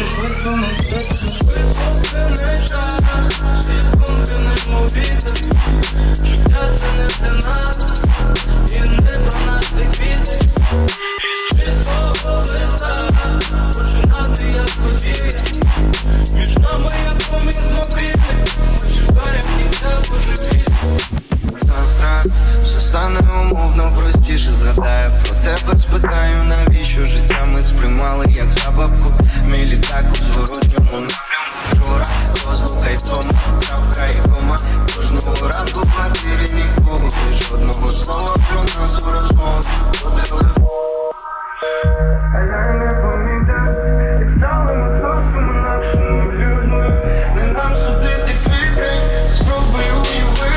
дуже швидко не все. Швидко не час, секунди неймовірні. Життя це не для нас, і не про нас ти квіти. Із чистого листа починати як подія. Між нами як поміг мобільний, ми чекаємо кінця божевілля. Завтра все стане умовно простіше. Згадаю про тебе, спитаю, навіщо життя ми сприймали як забавку. Мій літак у зворотньому напрямку. Вчора розлука й тому, крапка і кома. Кожного ранку в квартирі нікого, жодного слова про нас у розмові по телефону. А я не помітав, як стали ми зовсім інакшими людьми. Не нам судити квітень, спробуй уяви.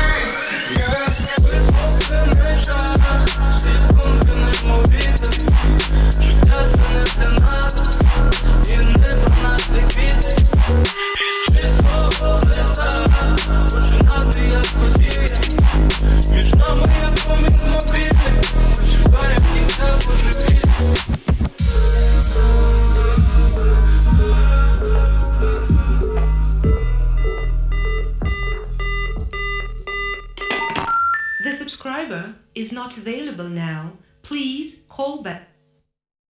Секунди неймовірні. Життя це не для нас, і не про нас ти квіти. Із чистого листа починати як подія. Між нами як поміг мобільний, ми чекаємо кінця божевілля. The subscriber is not available now. Please call back.